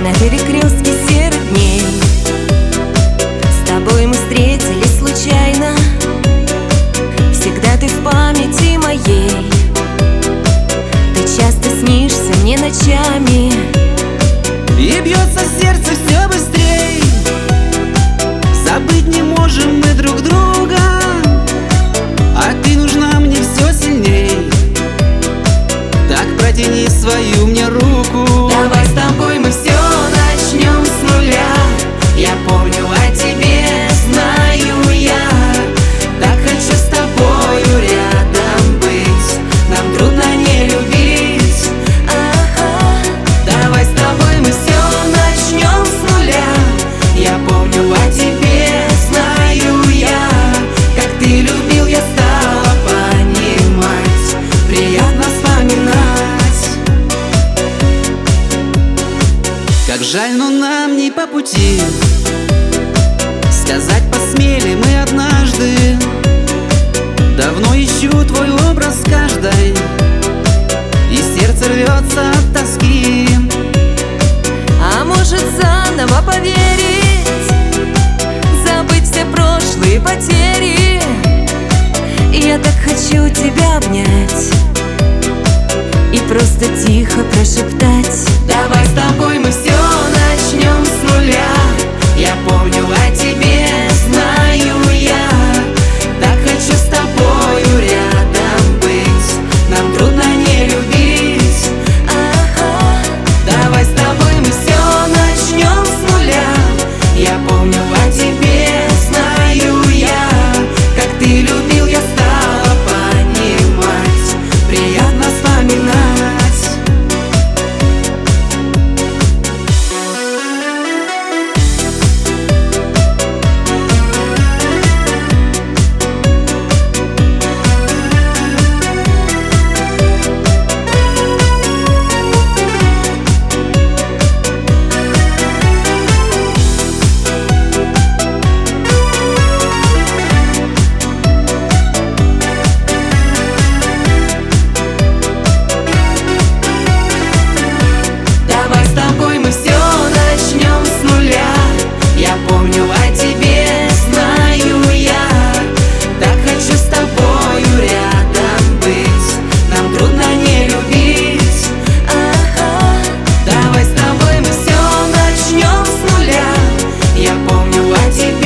на перекрестке серых дней. С тобой мы встретились случайно, всегда ты в памяти моей. Ты часто снишься мне ночами, и бьется сердце все быстрей. Забыть не можем мы друг друга, а ты нужна мне все сильней. Так протяни свою мне руку. давай с тобой мы все начнем с нуля. Я помню о тебе, знаю я. Так хочу с тобою рядом быть, нам трудно не любить. Давай с тобой мы все начнем с нуля. Я помню о тебе, знаю я. Как ты любил, я стала понимать, приятно вспоминать. Как жаль, но нам не по пути. Сказать посмели мы однажды. Давно ищу твой образ каждой, и сердце рвется от тоски. А может заново поверить, забыть все прошлые потери. Я так хочу тебя обнять и просто тихо прошептать: давай с тобой мы все начнем с нуля. Я помню о тебе, знаю я. Так хочу с тобою рядом быть, нам трудно не любить. Давай с тобой мы все начнем с нуля. Я помню о тебе, знаю я. Как ты любил, я стала понимать, приятно вспоминать. Мы все начнем с нуля. Я помню о тебе, знаю я. Так хочу с тобою рядом быть, нам трудно не любить. Давай с тобой мы все начнем с нуля. Я помню о тебе.